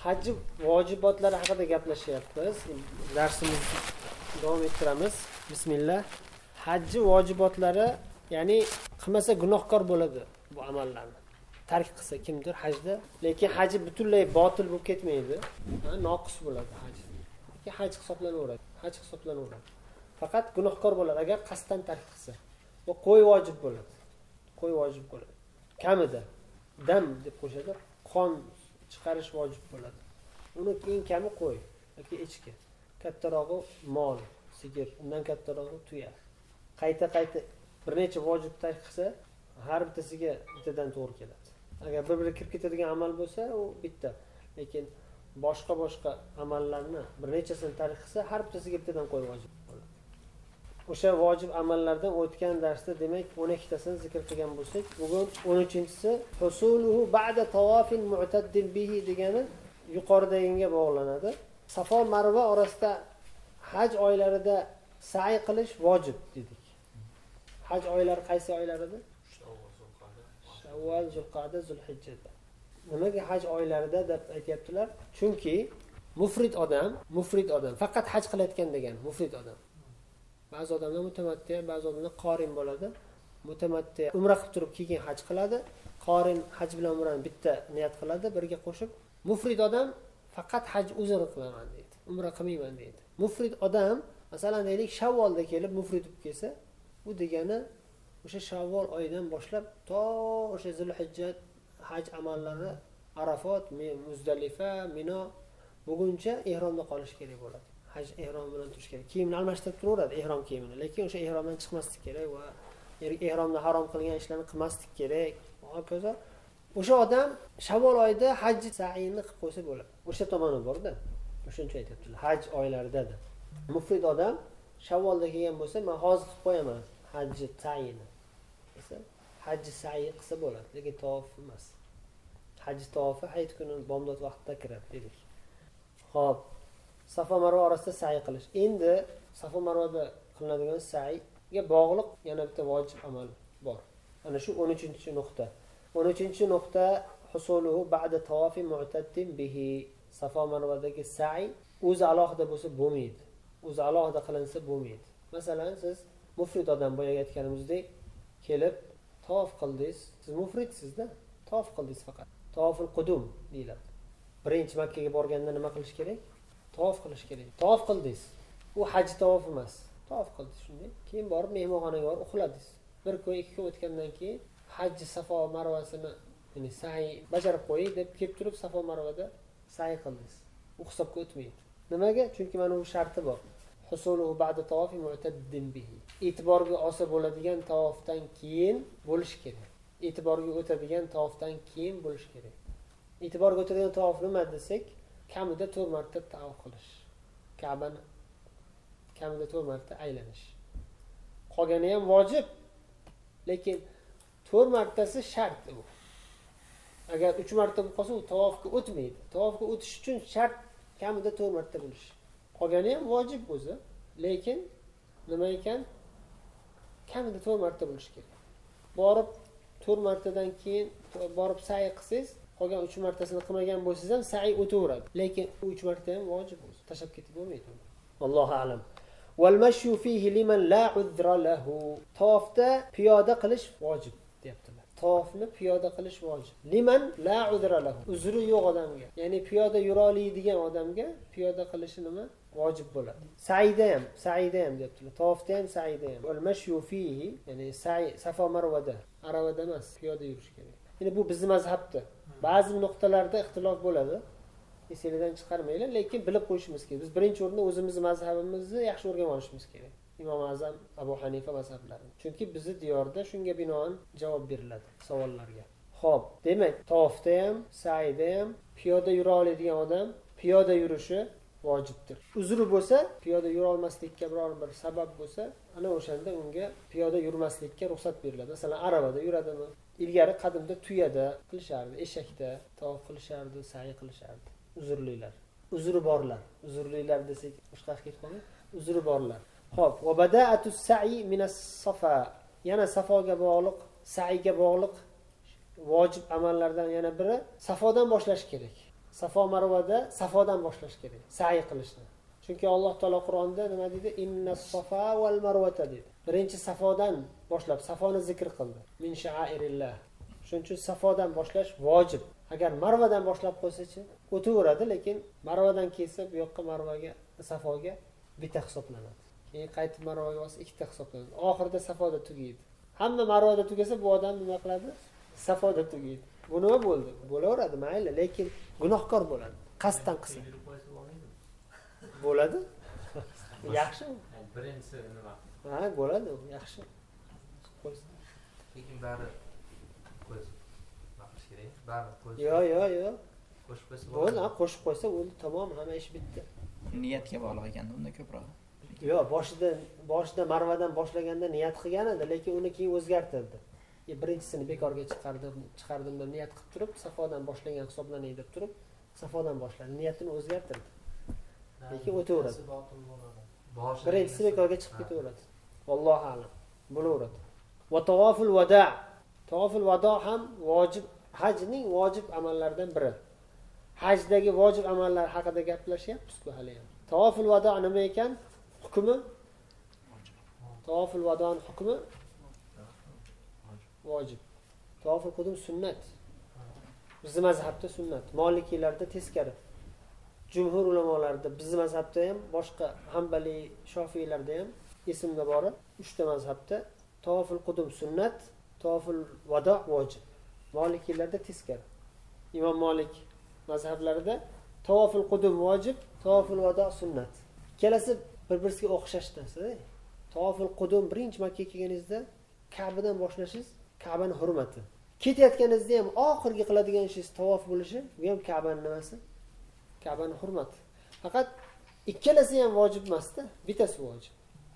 Haj vojibotlari haqida gaplashyapmiz. Darsimizni davom ettiramiz. Bismillah. Haj vojibotlari, ya'ni qilmasa gunohkor bo'ladi bu amallarni. Tark qilsa kimdir hajda, lekin haji butunlay botil bo'lib ketmaydi. Noqis bo'ladi haj. Lekin haj hisoblanaveradi. Haj hisoblanaveradi. Faqat gunohkor bo'ladi agar qasddan tark qilsa. Bu qo'y vojib bo'ladi. Qo'y vojib bo'ladi. Kamida dam deb qo'shadi. Qon chiqarish vojib bo'ladi. Uni eng kami qo'y yoki echki. Kattarog'i mol, sigir, undan kattarog'i tuya. Qayta bir necha vojib tark qilsa, har bittasiga bittadan to'g'ri keladi. Agar bir-biriga kirib ketadigan amal bo'lsa, u bitta. Lekin boshqa amallarni bir nechasini tark qilsa, har bittasiga bittadan qo'y vojib bo'ladi. O'sha vojib amallardan o'tgan darsda demak 12 tasini zikr qilgan bo'lsak, bugun 13-si husuluhu ba'da tawafin mu'taddin bihi degani yuqoridagiga bog'lanadi. Safo Marva orasida haj oylarida sa'i qilish vojib dedik. Haj oylari qaysi oylar edi? Shavval, Zulqa'da, Zulhijjada. Nimaga haj oylarida deb aytayaptilar? Chunki mufrid odam faqat haj qilayotgan degan mufrid odam. Ba'zi odamlar mutamatti, ba'zi odamlar qorin bo'ladi. Mutamatti umra qilib turib keyin haj qiladi. Qorin haj bilan umrani bitta niyat qiladi, birga qo'shib. Mufrid odam faqat haj o'zini qilaman deydi. Umra qilmayman deydi. Mufrid odam, masalan deylik, Shavvolda kelib mufrid bo'lib kelsa, bu degani o'sha Shavvol oyidan boshlab to o'sha Zulhijjat haj amallari, Arafot, Muzdalifa, Mino buguncha ehromda qolish kerak bo'ladi. Haj ehrom bilan turish kerak. Kiyimni almashtirib turaveradi, ehrom kiyimini, lekin o'sha ehromdan chiqmaslik kerak va ehromda harom qilgan ishlarni qilmaslik kerak. Hokazo. O'sha odam Shavvol oyida haj sa'yini qilib qo'ysa bo'ladi. O'sha tomoni bor-da. O'shuncha aytibdilar. Haj oylarida. Mufrid odam Shavvolda kelgan bo'lsa, men hozir qilib qo'yaman haj sa'yini. Desa, haj sa'i qilsa bo'ladi, lekin tavof emas. Haj tavofi hayit kuni bomdod vaqtida kiradi dedik. Xo'p. Safo Marva orasida sa'i qilish. Endi Safo Marvada qilinadigan sa'iga bog'liq yana bitta vojib amal bor. Ana shu 13-nuqta. 13-nuqta husuluhu ba'da tawafi mu'taddin bihi. Safo Marvadagi sa'i o'zi alohida bo'lsa bo'lmaydi. O'zi alohida qilinsa bo'lmaydi. Masalan, siz mufrid odam boyaga aytganimizdek kelib tavof qildingiz. Siz mufridsizda, tavof qildingiz faqat. Tavoful qudum deyiladi. Birinchi Makka ga borganda nima qilish kerak? Tavof qilish kerak. Tavof qildingiz. U haj tavof emas. Tavof qildingiz shunday. Keyin borib mehmonxonaga borib uxladingiz. Bir kun, ikki kun o'tgandan keyin haj Safo Marvasini, ya'ni sa'i bajarib qo'ying deb kelib turib Safo Marvada sa'i qildingiz. U hisobga o'tmaydi. Nimaga? Chunki mana bu sharti bor. Husuluhu ba'da tawafi mu'taddin bihi. E'tiborga olsa bo'ladigan tavofdan keyin bo'lish kerak. E'tiborga o'tadigan tavofdan keyin bo'lish kerak. E'tiborga o'tadigan tavof nima desak, kamida 4 marta tavof qilish. Ka'bani kamida 4 marta aylanish. Qolgani ham vojib. Lekin 4 martasi shart bu. Agar 3 marta bo'lib qolsa, u tavofga o'tmaydi. Tavofga o'tish uchun shart kamida 4 marta bo'lish. Qolgani ham vojib o'zi, lekin nima ekan? Kamida 4 marta bo'lish kerak. Borib 4 martadan keyin borib sa'i qilsangiz, qolgan 3 martasini qilmagan bo'lsangiz ham sa'i o'taveradi. Lekin 3 marta ham vojib o'zi. Tashab ketib bo'lmaydi. Allohu a'lam. Wal mashyu fihi liman la udra lahu. Tavofda piyoda qilish vojib deyaptilar. Tavofni piyoda qilish vojib. Liman la udra lahu. Uzri yo'q odamga, ya'ni piyoda yura oladigan odamga piyoda qilishi nima? Vojib bo'ladi. Sa'ida ham deyaptilar. Tavofda ham, sa'ida ham. Wal mashyu fihi, ya'ni sa'i Safo Marvada, Aravada emas, piyoda yurish kerak. Ya'ni bu bizning mazhabda. Ba'zi nuqtalarda ixtilof bo'ladi. Esingizdan chiqarmaylar, lekin bilib qo'yishimiz kerak. Biz birinchi o'rinda o'zimizning mazhabimizni yaxshi o'rganib olishimiz kerak. Imom Azam, Abu Hanifa mazhablari. Chunki bizning diyorda shunga binoan javob beriladi savollarga. Xo'p, demak, tavofda ham, sa'ida ham piyoda yura oladigan odam piyoda yurishi vojibdir. Uzri bo'lsa, piyoda yura olmaslikka biror bir sabab bo'lsa, ana o'shanda unga piyoda yurmaslikka ruxsat beriladi. Masalan, aravada yuradimi? Ilgari qadimda tuyada qilishardi, eshakda tavof qilishardi, sa'i qilishardi. Uzri borlar. Uzrlilar desak, boshqa ketib qolmaydi. Uzri borlar. Xo'p, va bada'atus sa'i minas safa. Yana safoga bog'liq, sa'iga bog'liq vojib amallardan yana biri safodan boshlash kerak. Safo Marvada safodan boshlash kerak, sa'i qilishni. Chunki Alloh taolo Qur'onda nima dedi? Innas safa val marvata dedi. Birinchi safodan boshlab safoni zikr qildi. Min sha'airillah. Shuning uchun safodan boshlash vojib. Agar marvadan boshlab qo'ysa-chi, o'taveradi, lekin marvadan kelsa bu yoqqa marvaga, safoga bitta hisoblanadi. Keyin qaytib marvaga olsa ikkita hisoblanadi. Oxirida safoda tugaydi. Hamma marvada tugasa bu odam nima qiladi? Safoda tugaydi. Bu nima bo'ldi? Bo'laveradi, mayli, lekin gunohkor bo'ladi. Qasddan qilsa. Bo'ladi? Yaxshi. Birinchisi nima? Ha, bo'ladi, yaxshi. Lekin bari qo'ysa baqish kerak. Bari qo'ysa. Yo'q. Qo'shib qo'ysa bo'ladi. Qo'shib qo'ysa, bo'ldi, tamom, hamma ish bitdi. Niyatga bog'liq ekan unda ko'proq. Yo'q, boshida marvadan boshlaganda niyat qilgan edi, lekin uni keyin o'zgartirdi. Birinchisini bekorga chiqardim deb niyat qilib turib, safodan boshlagan hisoblanay deb turib, safodan boshladi. Niyatini o'zgartirdi. Lekin o'taveradi. Birinchisi bekorga chiqib ketaveradi. Allohu a'lam. Bo'laveradi. Va tawaful vada. Tawaful vada ham vojib, hajning vojib amallaridan biri. Hajdagi vojib amallar haqida gaplashyapmiz-ku hali ham. Tawaful vada nima ekan? Hukmi? Tawaful vado'ning hukmi vojib. Tawaful qudum sunnat. Bizning mazhabda sunnat. Molikiylarda teskari. Jumhur ulamolarida, bizning mazhabda ham, boshqa Hanbali, Shofiylarda ham ismga bor 3 ta mazhabda tawaful qudum sunnat, tawaful vado vojib. Molikiylarda teskari. Imom Malik mazhablarida tawaful qudum vojib, tawaful vado sunnat. Ikkalasi bir-biriga o'xshash narsa. Tawaful qudum birinchi Makka kelganingizda Ka'badan boshlashingiz Ka'baning hurmati. Ketayotganingizda ham oxirgi qiladigan ishingiz tavof bo'lishi, bu ham Ka'baning nimasi? Ka'baning hurmati. Faqat ikkalasi ham vojib emas-da, bittasi vojib.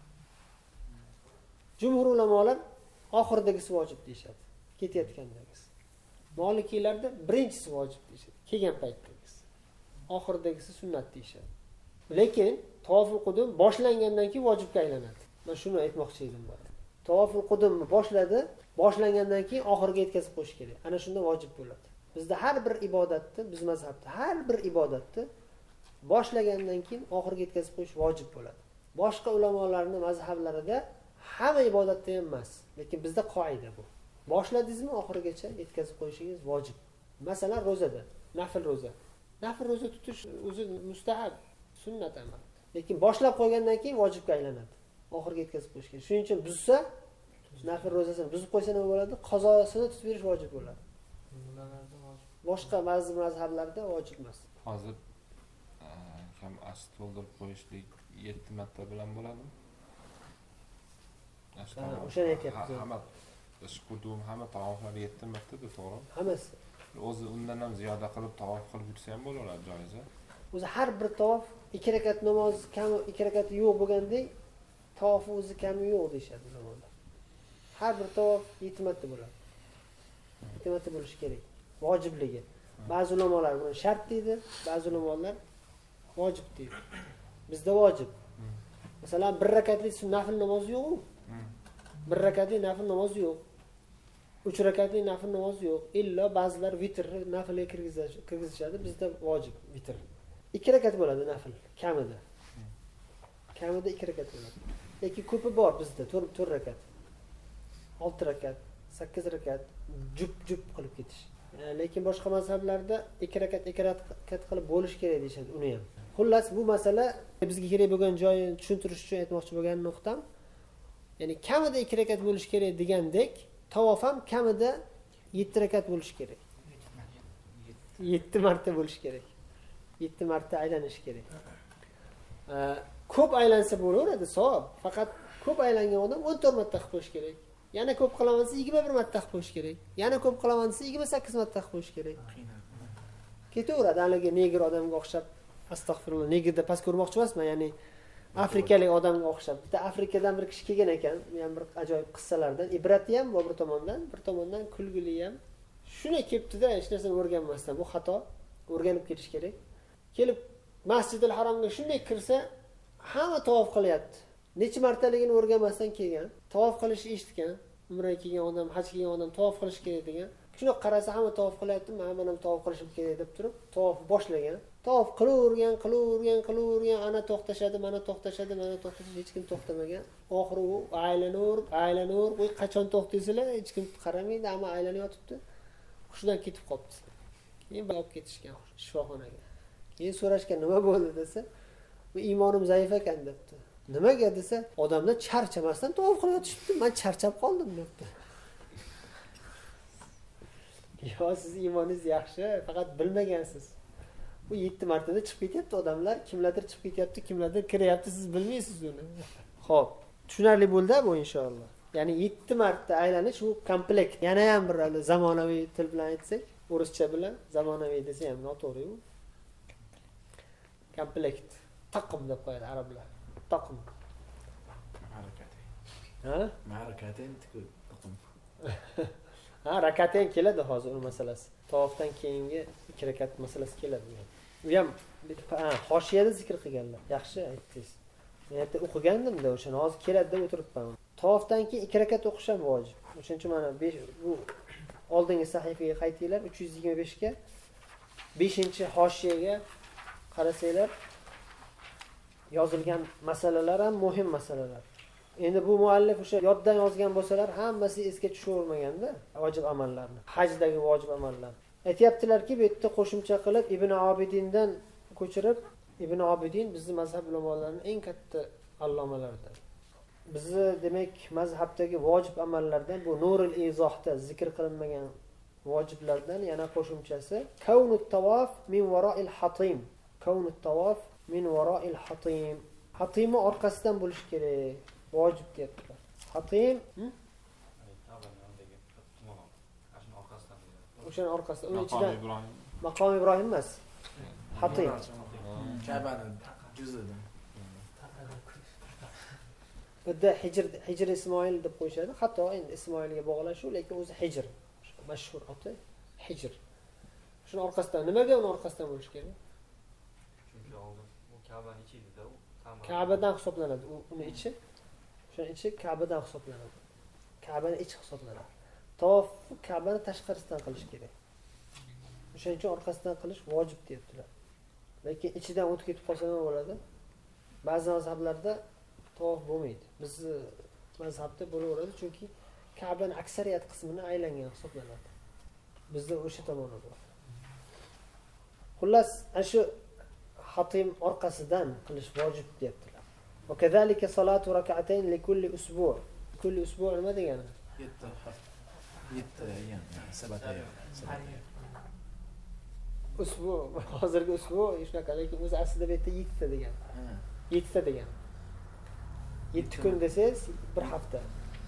Jumhur ulamolar oxirdagisi vojib deyshadi, ketayotgandagisi. Molikiylarda birinchisi vojib deyshadi, kelgan paytdagisi. Oxirdagisi sunnat deyshadi. Lekin tawaful qudum boshlangandan keyin vojibga aylanadi. Men shuni aytmoqchi edim bu. Tawaful qudumni boshlangandan keyin oxirga yetkazib qo'yish kerak. Ana shunda vojib bo'ladi. Bizda har bir ibodatni, biz mazhabda har bir ibodatni boshlagandan keyin oxirga yetkazib qo'yish vojib bo'ladi. Boshqa ulamolarning mazhablarida hamma ibodatda ham emas, lekin bizda qoida bu. Boshladingizmi oxirigacha yetkazib qo'yishingiz vojib. Masalan, ro'zada, nafl ro'za. Nafl ro'za tutish o'zi mustahab, sunnat amal. Lekin boshlab qo'ygandan keyin vojibga aylanadi. Oxirga yetkazib qo'yish kerak. Shuning uchun buzsa, nafl ro'zasini buzib qo'ysa nima bo'ladi? Qazosini tutib berish vojib bo'ladi. Boshqa ba'zi mazhablarda vojib emas. Hozir ham asl to'ldirib qo'yishlik 7 marta bilan bo'ladimi? O'shani aytyapmiz. Hamma qudum, hamma tavoflar 7 martada, to'g'rimi? Hammasi. O'zi undan ham ziyoda qilib tavof qilib yursa ham bo'laveradi, joiz-a? O'zi har bir tavof 2 rakat namoz kami 2 rakati yo'q bo'lgandek, tavofi o'zi kami yo'q deyshadi zamonda. Har bir tavof 7 marta bo'ladi. 7 marta bo'lishi kerak. Vojibligi. Ba'zi ulamolar buni shart deydi, ba'zi ulamolar vojib deydi. Bizda vojib. Masalan, 1 rakatlik nafl namoz yo'q-ku. 1 rakatlik nafl namoz yo'q. 3 rakatlik nafl namoz yo'q. Illo ba'zilar vitrni naflga kirgizishadi. Bizda vojib vitr. 2 rakat bo'ladi nafl kamida. Kamida 2 rakat bo'ladi. Lekin ko'pi bor bizda 4 rakat. 6 rakat, 8 rakat jup qilib ketish. Lekin boshqa mazhablarda 2 rakat qilib bo'lish kerak deyshadi uni ham. Xullas bu masala bizga kerak bo'lgan joyini tushuntirish uchun aytmoqchi bo'lgan nuqtam, ya'ni kamida 2 rakat bo'lish kerak degandek, tavof ham kamida 7 rakat bo'lish kerak. 7 marta bo'lish kerak. 7 marta aylanish kerak. Ko'p aylansa bo'laveradi, savob. Faqat ko'p aylangan odam 14 marta qilib qo'yish kerak. Yana ko'p qilaman desa 21 marta qilib qo'yish kerak. Yana ko'p qilaman desa 28 marta qilib qo'yish kerak. Ketaveradi haligi negr odamga o'xshab. Astag'firullah, negrda past ko'rmoqchi emasman, ya'ni afrikalik odamga o'xshab. Bitta Afrikadan bir kishi kelgan ekan, bu ham bir ajoyib qissalardan. Ibrati ham bor bir tomondan kulgili ham. Shuna kelibdi-da, hech narsani o'rganmasdan. Bu xato. O'rganib ketish kerak. Kelib Masjidil Haromga shunday kirsa, hamma tavof qilyapti. Necha martaligini o'rganmasdan kelgan, tavof qilishni eshitgan, umraga kelgan odam, haj kelgan odam tavof qilish kerak degan. Shuni qarasa hamma tavof qilyapti, men ham tavof qilishim kerak deb turib, tavof boshlagan. Tavof qilavergan, ana to'xtashadi, mana to'xtashadi, hech kim to'xtamagan. Oxiri u aylanur, qo'y qachon to'xtaysizlar, hech kim qaramaydi, hamma aylanib yotibdi. Hushidan ketib qopti. Keyin olib ketishgan shifoxonaga. Keyin so'rashgan, nima bo'ldi desa, bu iymonim zaif ekan debdi. Nimaga desa, odamlar charchamasdan tavof qilib yotishibdi, men charchab qoldim debdi. Yo, siz iymoningiz yaxshi, faqat bilmagansiz. Bu 7 martada chiqib ketyapti odamlar, kimlardir chiqib ketyapti, kimlardir kiryapti, siz bilmaysiz uni. Xo'p, tushunarli bo'ldi bu inshaalloh. Ya'ni 7 marta aylanish bu komplekt. Yana ham bir zamonaviy til bilan aytsak, o'rischa bilan zamonaviy desa ham noto'g'ri u. Komplekt. Taqim deb qo'yadi arablar. Taqim. Ha? Marakaten taqim. Ha, rakaten keladi hozir u masalasi. Tavofdan keyingi 2 rakat masalasi keladi. U ham hoshiyada zikr qilganlar. Yaxshi aytdingiz. Men yerda o'qigandim-da, o'shani hozir keladi deb o'tiribman. Tavofdan keyin 2 rakat o'qish ham vojib. O'shuning uchun mana bu oldingi sahifaga qaytinglar, 325 ga 5-hoshiyaga qarasanglar, yozilgan masalalar ham muhim masalalar. Endi bu muallif o'sha yoddan yozgan bo'lsalar, hammasi esga tushavermaganda vojib amallarni, hajdagi vojib amallar. Aytayaptilarki, bu yerda qo'shimcha qilib Ibn Abidindan ko'chirib, Ibn Abidin bizning mazhab ulamolarining eng katta allomalaridir. Bizni demak mazhabdagi vojib amallardan bu Nurul Izohda zikr qilinmagan vojiblardan yana qo'shimchasi Kawnut tavof min vara'il hatim. Kawnut tavof min vara'il hatim. Hatimni orqasidan bo'lish kerak. Vojib deyaptilar. Hatim, o'shaning orqasida, uning ichidan Maqom Ibrohim emas. Hatim. Ka'bani juzidan. Bunda Hijr Ismoil deb qo'yishadi. Hatto endi Ismoilga bog'lashuv, lekin o'zi Hijr. Mashhur oti Hijr. Shuning orqasidan nimaga uni orqasidan bo'lish kerak? Chunki oldin u Ka'baning ichida u Ka'badan hisoblanadi. Uni ichi o'sha ichi Ka'badan hisoblanadi. Ka'baning ichi hisoblanadi. Tavof Ka'bani tashqarisidan qilish kerak. O'shaning uchun orqasidan qilish vojib deyaptilar. Lekin ichidan o'tib ketib qolsa nima bo'ladi? Ba'zi mazhablarda tavof bo'lmaydi. Bizning mazhabda bo'laveradi, chunki Ka'baning aksariyat qismini aylangan hisoblanadi. Bizda o'sha tomoni bor. Xullas, shu hatim orqasidan qilish vojib deyaptilar. Va kazalika salatu rak'atayn li kulli usbu'. Kulli usbu' nima degani? 7 ayyam, 7 ayyam. Usbu', hozirgi usbu' shunaqa, lekin o'zi aslida bu yerda 7 ta degan. 7 ta degan. 7 kun desangiz, bir hafta.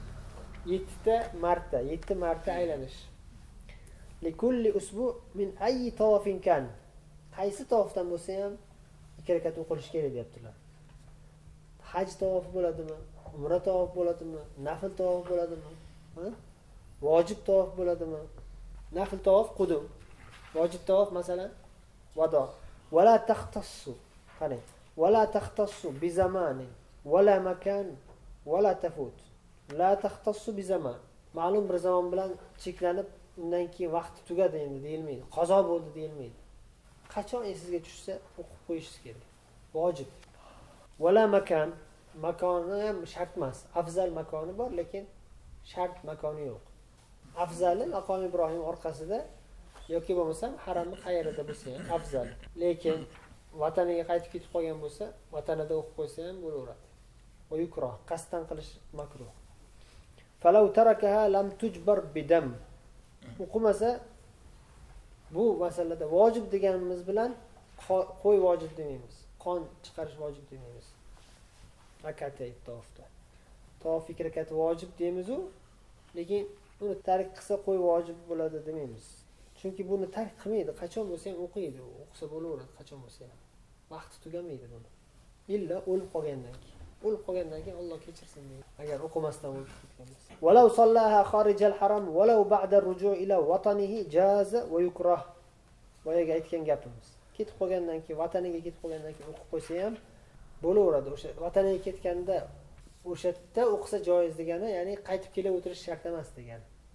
7 marta aylanish. Li kulli usbu' min ayyi tawafin kan. Qaysi tavofdan bo'lsa ham 2 rakat o'qish kerak deyaptilar. Haj tavofi bo'ladimi? Umra tavofi bo'ladimi? Nafl tavof bo'ladimi? Vojib tavof bo'ladimi? Nafl tavof qudum. Vojib tavof masalan vado. Wala taxtassu. Qarang. Wala taxtassu bi zamanin wala makan wala tafut. La taxtassu bi zaman. Ma'lum bir zaman bilan cheklanib, undan keyin vaqti tugadi endi deyilmaydi. Qazo bo'ldi deyilmaydi. Qachon esingizga tushsa o'qib qo'yishingiz kerak. Vojib. Wala makan, makoni ham shart emas. Afzal makoni bor, lekin shart makoni yo'q. Afzali Maqom Ibrohim orqasida yoki bo'lmasam haramni qayerida bo'lsa ham afzal. Lekin vataniga qaytib ketib qolgan bo'lsa, vatanida o'qib qo'ysa ham bo'laveradi. Va yukroh, qasddan qilish makruh. Falau tarakaha lam tujbar bidam. O'qimasa bu masalada vojib deganimiz bilan qo'y vojib demaymiz. Qon chiqarish vojib demaymiz. Rakatay tavofda. Tavof 2 rakat vojib deymiz u, lekin uni tark qilsa qo'y vojib bo'ladi demaymiz. Chunki buni tark qilmaydi, qachon bo'lsa ham o'qiydi, o'qisa bo'laveradi qachon bo'lsa ham. Vaqti tugamaydi buni. Illa o'lib qolgandan keyin. O'lib qolgandan keyin Alloh kechirsin deydi. Agar o'qimasdan o'lib ketgan bo'lsa. Walau sallaha kharijal haram walau ba'da ruju' ila vatanihi jaza va yukrah. Boyaga aytgan gapimiz. Ketib qolgandan keyin, vataniga ketib qolgandan keyin o'qib qo'ysa ham bo'laveradi. O'sha vataniga ketganda o'sha yerda o'qisa joiz degani, ya'ni qaytib kelib o'tirish shart emas degani.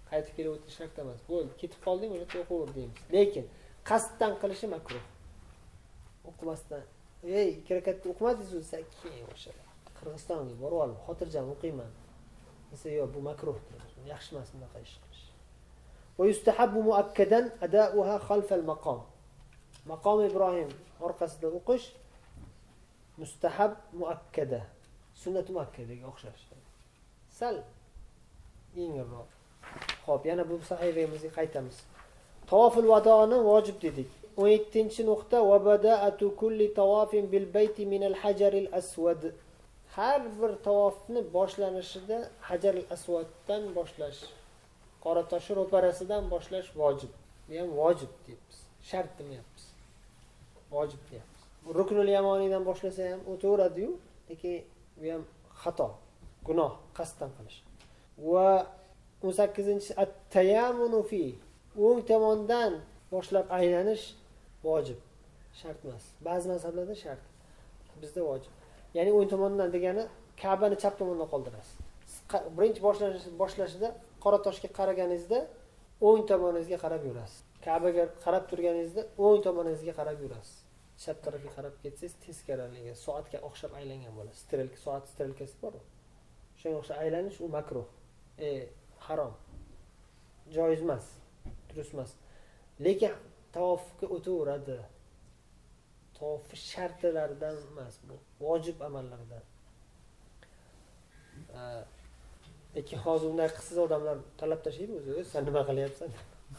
qaytib kelib o'tish shart emas. Bo'ldi, ketib qolding, uni o'qiver deymiz. Lekin qasddan qilishi makruh. O'qimasdan, ey, 2 rakatni o'qimadingiz-ku, keyin o'sha Qirg'izistonga borib olib, xotirjam o'qiyman. Desa, yo'q, bu makruh. Yaxshi emas bunaqa ish qilish. Va yustahabbu muakkadan ada'uha khalf al-maqam. Maqom Ibrohim orqasida o'qish mustahab muakkada. Sunnat muakkadaga o'xshash. Sal yengilroq. Xo'p, yana bu sahifamizga qaytamiz. Tavoful vadoni vojib dedik. 17-nuqta va bada'atu kulli tawafin bil bayti min al-hajar al-aswad. Har bir tavofni boshlanishida Hajar al-Aswaddan boshlash, qora tosh ro'parasidan boshlash vojib. Bu ham vojib deymiz. Shart demayapmiz. Vojib deyapmiz. Ruknul Yamoniydan boshlasa ham o'taveradi-yu, lekin bu ham xato, gunoh, qasddan qilish. Va 18-chi at-tayammunu fi. O'ng tomondan boshlab aylanish vojib. Shart emas. Ba'zi mazhablarda shart. Bizda vojib. Ya'ni o'ng tomondan degani Ka'bani chap tomondan qoldirasiz. Birinchi boshlashida qora toshga qaraganingizda o'ng tomoningizga qarab yurasiz. Ka'baga qarab turganingizda o'ng tomoningizga qarab yurasiz. Chap tarafga qarab ketsangiz teskariliga soatga o'xshab aylangan bo'lasiz. Soat strelkasi bor-ku. Shunga o'xshab aylanish u makruh. Harom. Joiz emas, durust emas. Lekin tavofga o'taveradi. Tavof shartlaridan emas, bu vojib amallardan. Lekin hozir unday qilsa odamlar talab tashlaydi o'zi, sen nima qilyapsan?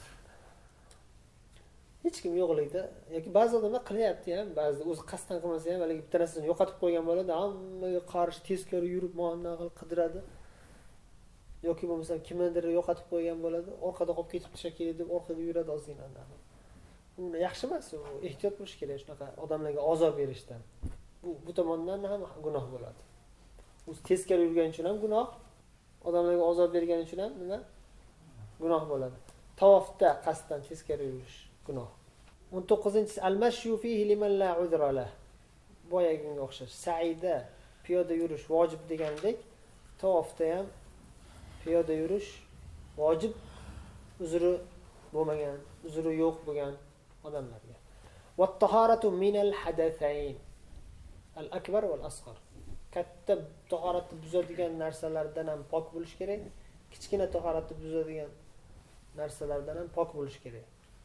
Hech kim yo'qligida yoki ba'zi odamlar qilyapti ham, ba'zi o'zi qasddan qilmasa ham, balki bitta narsani yo'qotib qo'ygan bo'ladi, hammaga qarshi teskari yurib, mana qilib qidiradi. Yoki bo'lmasa kimnidir yo'qotib qo'ygan bo'ladi, orqada qolib ketibdi shekilli deb orqaga yuradi ozgina. Bu yaxshi emas, u ehtiyot bo'lish kerak shunaqa odamlarga azob berishdan. Bu tomondan ham gunoh bo'ladi. O'zi teskari yurgani uchun ham gunoh, odamlarga azob bergani uchun ham nima? Gunoh bo'ladi. Tavofda qasddan teskari yurish gunoh. 19-chi al-mashyu fihi liman la uzra lah. Boyagiga o'xshash. Saida piyoda yurish vojib degandek, tavofda ham piyoda yurish vojib, uzri bo'lmagan, uzri yo'q bo'lgan odamlarga. Va taharatu min al-hadathayn. Al-akbar va al-asghar. Katta tahoratni buzadigan narsalardan ham pok bo'lish kerak, kichkina tahoratni buzadigan narsalardan ham pok bo'lish kerak.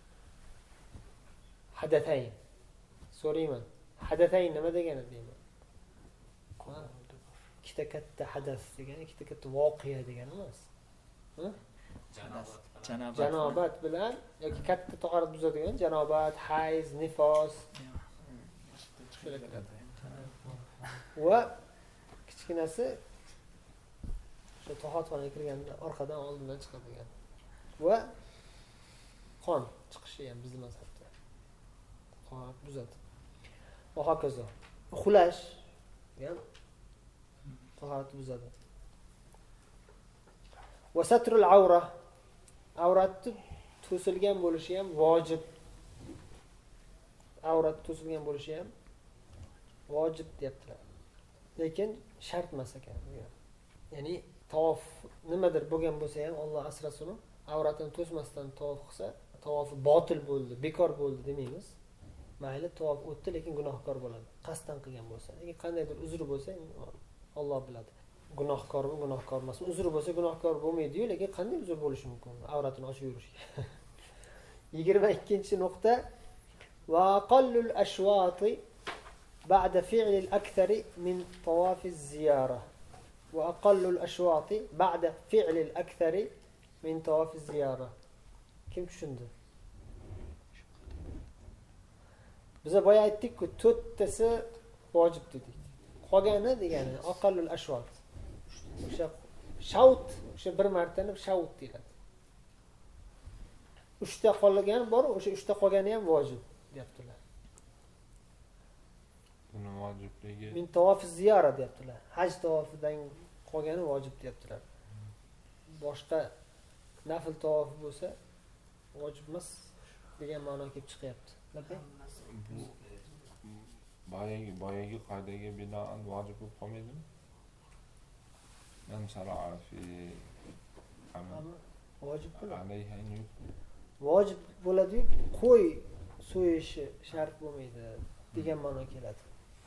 Hadathayn. So'rayman. Hadathayn nima degani deyman. Ikkita katta hadas degani, ikkita katta voqea degani emas. Janobat bilan yoki katta tahorat buzadigan janobat, hayz, nifos. Va kichkinasi o'sha tahoratxonaga kirganda orqadan oldindan chiqadigan. Va qon chiqishi ham bizning mazhabda. Tahorat buzadi. Va hokazo. Uxlash ham tahoratni buzadi. Va satrul awra. Avratni to'silgan bo'lishi ham vojib. Avrat to'silgan bo'lishi ham vojib deyaptilar. Lekin shart emas ekan. Ya'ni tavof nimadir bo'lgan bo'lsa ham Alloh asrasin, avratini to'smasdan tavof qilsa, tavofi botil bo'ldi, bekor bo'ldi demaymiz. Mayli tavof o'tdi, lekin gunohkor bo'ladi. Qasddan qilgan bo'lsa. Lekin qandaydir uzri bo'lsa, Alloh biladi. Gunohkormi, gunohkor emasmi? Uzri bo'lsa gunohkor bo'lmaydi-yu, lekin qanday uzr bo'lishi mumkin? Avratini ochib yurishga. 22-nuqta va aqallul ashwati ba'da fi'l al-akthar min tawaf az-ziyara. Va aqallul ashwati ba'da fi'l al-akthar min tawaf az-ziyara. Kim tushundi? Biz boya aytdik-ku, 4tasi vojib dedik. Qolgani degani aqallul ashwat. O'sha shaut, o'sha bir martani shaut deyiladi. 3ta qolgan bor, o'sha 3ta qolgani ham vojib deyaptilar. Buni vojibligi Min tavof ziyora deyaptilar. Haj tavofidan qolgani vojib deyaptilar. Boshqa nafl tavof bo'lsa vojib emas degan ma'no kelib chiqyapti. boyagi qoidaga binoan vojib bo'lib qolmaydimi? Man shara'a fi amal vojib bo'ladi. Alayha yuk. Vojib bo'ladi-yu, qo'y so'yishi shart bo'lmaydi degan ma'no keladi.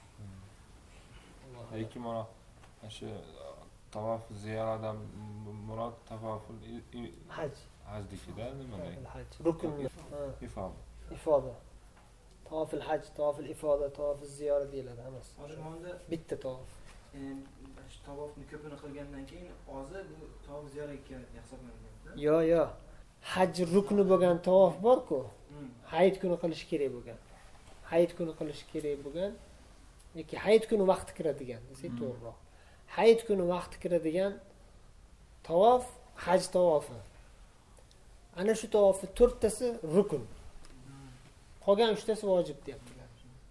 Lekin mana shu tavof ziyoradan murod tavoful Haj. hajnikida nimaday? Haj. Rukun. Ifoda. Tavofil haj, tavofil ifoda, tavofil ziyora deyiladi hammasi. Hozirda Bitta tavof. shu tavofni ko'pini qilgandan keyin hozir bu tavof ziyoratga hisoblanadi. Yo. Haj rukni bo'lgan tavof bor-ku. Hayit kuni qilish kerak bo'lgan. Hayit kuni qilish kerak bo'lgan yoki hayit kuni vaqti kiradigan desak to'g'riroq. Hayit kuni vaqti kiradigan tavof haj tavofi. Ana shu tavofning 4 tasi rukn. Qolgan 3 tasi vojib deyaptilar.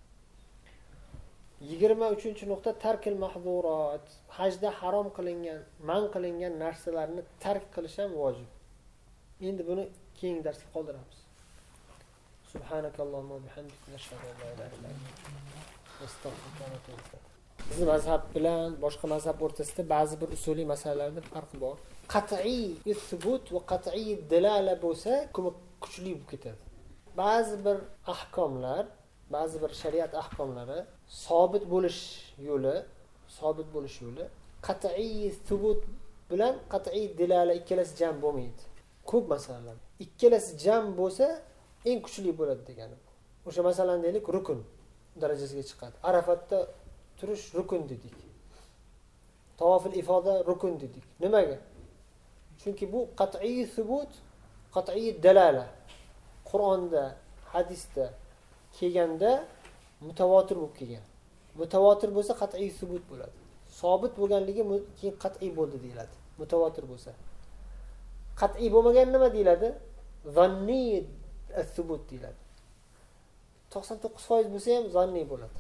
23-nuqta tarkil mahzurat. Hajda harom qilingan, man qilingan narsalarni tark qilish ham vojib. Endi buni keyingi darsga qoldiramiz. Subhanakallohumma bihamdika nashhadu an la ilaha illa anta astag'firuka va atubu ilayk. Bizning mazhab bilan boshqa mazhab o'rtasida ba'zi bir usuliy masalalarda farq bor. Qat'iy isbut va qat'iy dilala bo'lsa, kuchli bo'lib ketadi. Ba'zi bir ahkomlar, ba'zi bir shariat ahkomlari sobit bo'lish yo'li qat'iy subut bilan qat'iy dilala ikkalasi jam bo'lmaydi. Ko'p masalalar. Ikkalasi jam bo'lsa, eng kuchli bo'ladi degani. O'sha masalani deylik, rukun darajasiga chiqadi. Arafatda turish rukun dedik. Tavofil ifoda rukun dedik. Nimaga? Chunki bu qat'iy subut, qat'iy dalala. Qur'onda, hadisda kelganda mutavotir bo'lib kelgan. Mutavotir bo'lsa qat'iy subut bo'ladi. Sobit bo'lganligi keyin qat'iy bo'ldi deyiladi. Mutavotir bo'lsa. Qat'iy bo'lmagan nima deyiladi? Zanni as-subut deyiladi. 99% bo'lsa ham zanni bo'ladi.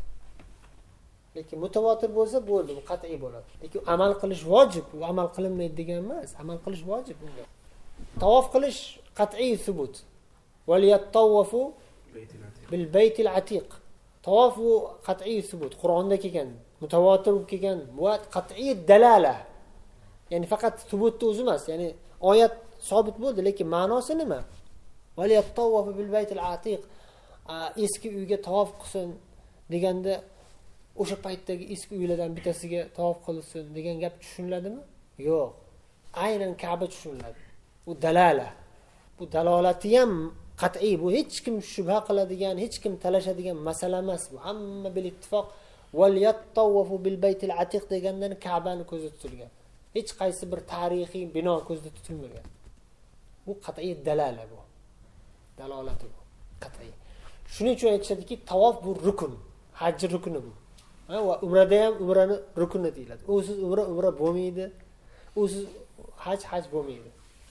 Lekin mutavotir bo'lsa bo'ldi, bu qat'iy bo'ladi. Lekin amal qilish vojib, u amal qilinmaydi degan emas. Amal qilish vojib bunga. Tavof qilish qat'iy subut. Wal yattawafu bil baytil atiq. Tavof bu qat'iy subut. Qur'onda kelgan, mutavotir bo'lib kelgan, bu qat'iy dalala. Ya'ni faqat subutni o'zi emas, ya'ni oyat sobit bo'ldi, lekin ma'nosi nima? Wal yattawafu bil baytil atiq. Eski uyga tavof qilsin deganda o'sha paytdagi eski uylardan bittasiga tavof qilsin degan gap tushuniladimi? Yo'q. Aynan Ka'ba tushuniladi. Bu dalala. Bu dalolati ham qat'iy, bu hech kim shubha qiladigan, hech kim talashadigan masala emas bu. Hamma bil ittifoq wal yattawafu bil baytil atiq degandan Ka'bani ko'zda tutilgan. Hech qaysi bir tarixiy bino ko'zda tutilmagan. Bu qat'iy dalala bu. Dalolati bu. Qat'iy. Shuning uchun aytishadiki, tavof bu rukun, haj rukuni bu. Va umrada ham umrani rukuni deyiladi. Usiz umra bo'lmaydi. Usiz haj bo'lmaydi.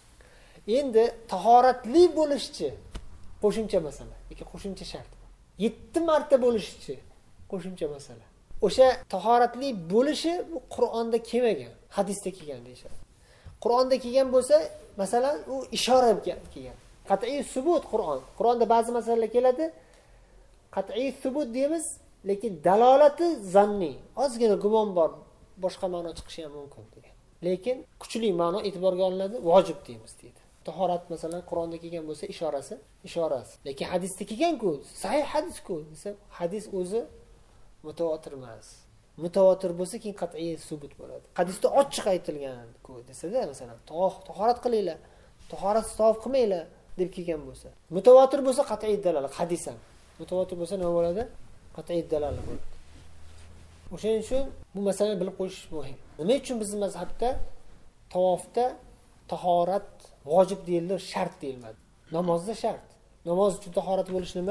Endi tahoratli bo'lishchi qo'shimcha masala, yoki qo'shimcha shart. 7 marta bo'lishchi qo'shimcha masala. O'sha tahoratli bo'lishi bu Qur'onda kelmagan, hadisda kelgan deyshadi. Qur'onda kelgan bo'lsa, masalan, u ishora kelgan. Qat'iy subut Qur'on. Qur'onda ba'zi masalalar keladi. Qat'iy subut deymiz, lekin dalolati zanni. Ozgina gumon bor, boshqa ma'no chiqishi ham mumkin degan. Lekin kuchli ma'no e'tiborga olinadi, vojib deymiz deydi. Tahorat masalan Qur'onda kelgan bo'lsa ishorasi. Lekin hadisda kelgan-ku, sahih hadis-ku desa, hadis o'zi mutavotir emas. Mutavotir bo'lsa keyin qat'iy subut bo'ladi. Hadisda ochiq aytilgan-ku desa-da, masalan, tahorat qilinglar, tahoratsiz tavof qilmanglar deb kelgan bo'lsa. Mutavotir bo'lsa qat'iy dalala, hadis ham. Mutavotir bo'lsa nima bo'ladi? Qat'iy dalala bo'ladi. O'shaning uchun bu masalani bilib qo'yish muhim. Nima uchun bizning mazhabda tavofda tahorat vojib deyildi, shart deyilmadi. Namozda shart. Namoz uchun tahorat bo'lish nima?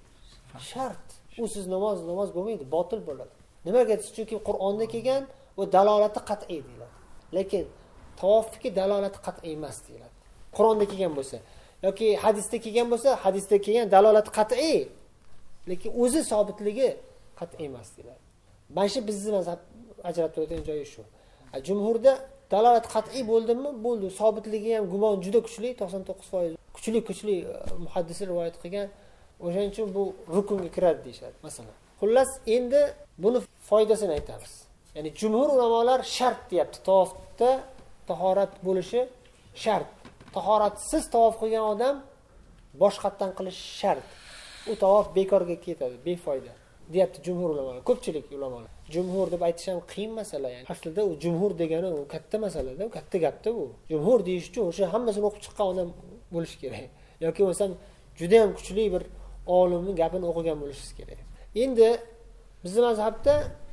Shart. Usiz namoz bo'lmaydi, botil bo'ladi. Nimaga? Chunki Qur'onda kelgan va dalolati qat'iy deyiladi. Lekin tavofdagi dalolati qat'iy emas deyiladi. Qur'onda kelgan bo'lsa yoki hadisda kelgan bo'lsa, hadisda kelgan dalolati qat'iy, lekin o'zi sobitligi qat'iy emas deyiladi. Mana shu bizning mazhab ajratib turadigan joyi shu. Jumhurda dalolat qat'iy bo'ldimi? Bo'ldi. Sobitligi ham gumon juda kuchli, 99%. Kuchli muhaddislar rivoyat qilgan. O'shaning uchun bu rukunga kiradi deyshadi, masalan. Xullas, endi buni foydasini aytamiz. Ya'ni jumhur ulamolar shart deyapti. Tavofda tahorat bo'lishi shart. tahoratsiz tavof qilgan odam boshqatdan qilish shart. U tavof bekorga ketadi, befoyda. Deyapti jumhur ulamolar, ko'pchilik ulamolar. Jumhur deb aytish ham qiyin masala, ya'ni. Aslida u jumhur degani u katta masalada, u katta gapda bu. Jumhur deyish uchun o'sha hammasini o'qib chiqqan odam bo'lish kerak. Yoki bo'lsam juda ham kuchli bir olimning gapini o'qigan bo'lishingiz kerak. Endi bizning mazhabda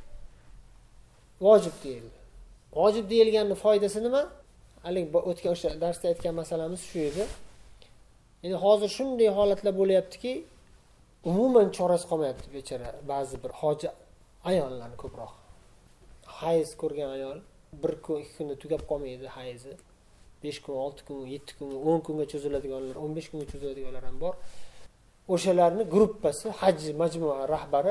vojib deyildi. Vojib deyilganning foydasi nima? Hali o'tgan o'sha darsda aytgan masalamiz shu edi. Endi hozir shunday holatlar bo'layaptiki, umuman chorasi qolmayapti bechara ba'zi bir hoji ayollarni ko'proq. Hayz ko'rgan ayol 1 kun, 2 kunda tugab qolmaydi hayzi. 5 kun, 6 kun, 7 kun, 10 kunga cho'ziladiganlar, 15 kunga cho'ziladiganlar ham bor. O'shalarning gruppasi, haj majmua rahbari,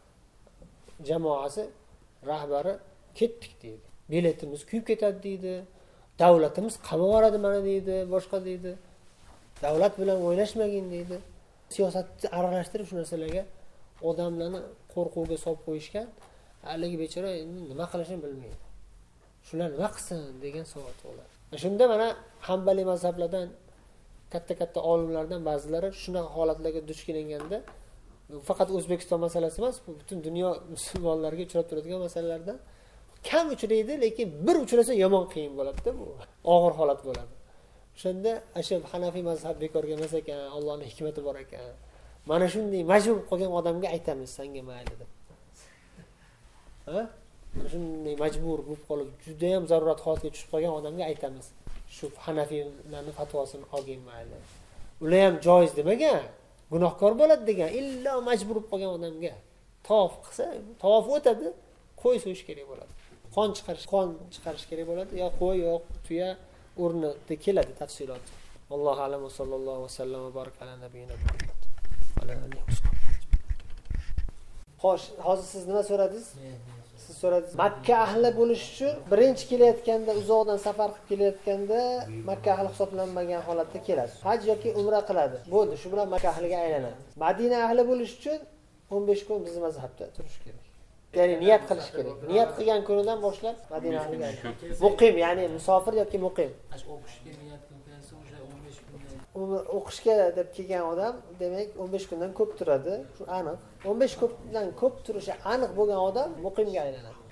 jamoasi rahbari ketdik deydi. Biletimiz kuyib ketadi deydi. Davlatimiz qamab yuboradi mana deydi, boshqa deydi. Davlat bilan o'ynashmagin deydi. Siyosatni aralashtirib shu narsalarga odamlarni qo'rquvga solib qo'yishgan. Haligi bechora nima qilishini bilmaydi. Shular nima qilsin degan savol tug'iladi. Shunda mana Hanbali mazhablardan katta olimlardan ba'zilari shunaqa holatlarga duch kelganda, faqat O'zbekiston masalasi emas, butun dunyo musulmonlariga uchrab turadigan masalalardan kam uchraydi, lekin bir uchrasa yomon qiyin bo'ladi-da bu. Og'ir holat bo'ladi. O'shanda asha Hanafiy mazhab bekorga emas ekan, Allohning hikmati bor ekan. Mana shunday majbur qolgan odamga aytamiz, senga mayli deb. Ha? Mana shunday majbur bo'lib qolib, juda ham zarurat holatga tushib qolgan odamga aytamiz. Shu Hanafiylarning fatvosini olgin mayli. Ular ham joiz demagan, gunohkor bo'ladi degan, illo majbur bo'lib qolgan odamga tavof qilsa, tavof o'tadi, qo'y so'yish kerak bo'ladi. Qon chiqarish kerak bo'ladi, yo qo'y, yo tuya o'rnida keladi tafsilot. Allohu a'lam va sallallohu vasallam va baraka ala nabiyina Muhammad. Xo'sh, hozir siz nima so'radingiz? Siz so'radingiz. Makka ahli bo'lish uchun birinchi kelayotganda, uzoqdan safar qilib kelayotganda Makka ahli hisoblanmagan holatda keladi. Haj yoki umra qiladi. Bo'ldi, shu bilan Makka ahliga aylanadi. Madina ahli bo'lish uchun 15 kun bizning mazhabda turish kerak. Ya'ni niyat qilish kerak. Niyat qilgan kunidan boshlab Madina ahliga aylanadi. Muqim, ya'ni musofir yoki muqim. O'qishga niyat qilgansa o'sha 15 kundan O'qishga deb kelgan odam, demak 15 kundan ko'p turadi. Shu aniq. 15 kundan ko'p turishi aniq bo'lgan odam muqimga aylanadi.